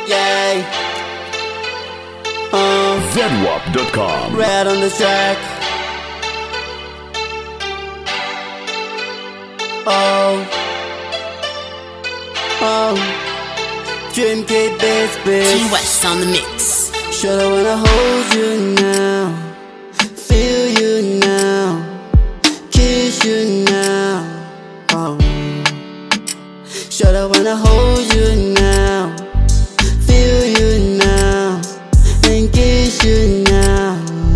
Yeah. ZWAP.com. Red on the track. Dream Kid Bass Bitch. T-West on the mix. Should I wanna hold you now, feel you now, kiss you now. Should I wanna hold you now, feel you now, and kiss you now.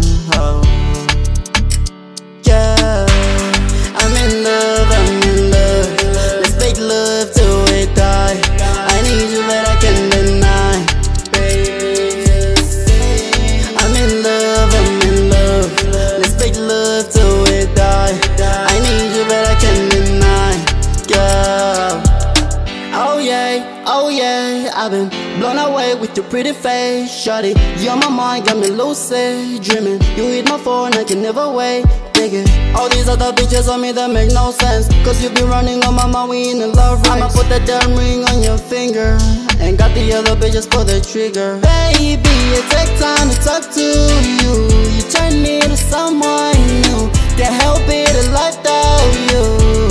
Yeah, I'm in love, I'm in love. Let's make love till we die. I need you but I can't deny, baby. I'm in love, I'm in love. Let's make love till we die. I need you but I can't deny, yeah. Oh yeah, I've been blown away with your pretty face, shawty. You're my mind, got me lucid dreaming. You hit my phone, I can never wait. Dig it. All these other bitches on me that make no sense, cause you been running on my mind, we in a love race. I'ma put that damn ring on your finger, and got the other bitches for the trigger. Baby, it take time to talk to you. You turn me to someone new. Can't help it, a life without you.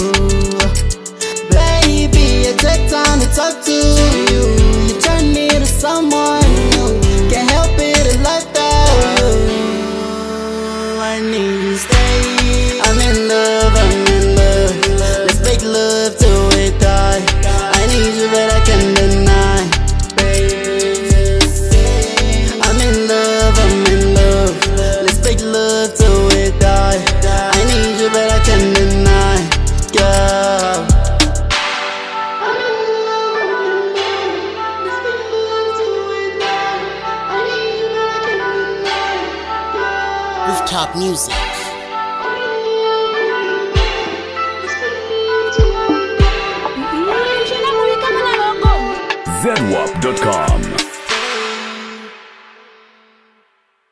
Baby, it take time to talk to you. You turn me to someone new. Can't help it, a life without you. I need you to stay. I'm in love, I'm in love. Let's make love till we die. I need you but I can't deny, baby. I'm in love, I'm in love. Let's make love till we die. I need you but I can't deny, yeah. Rooftop music. ZWAP.com.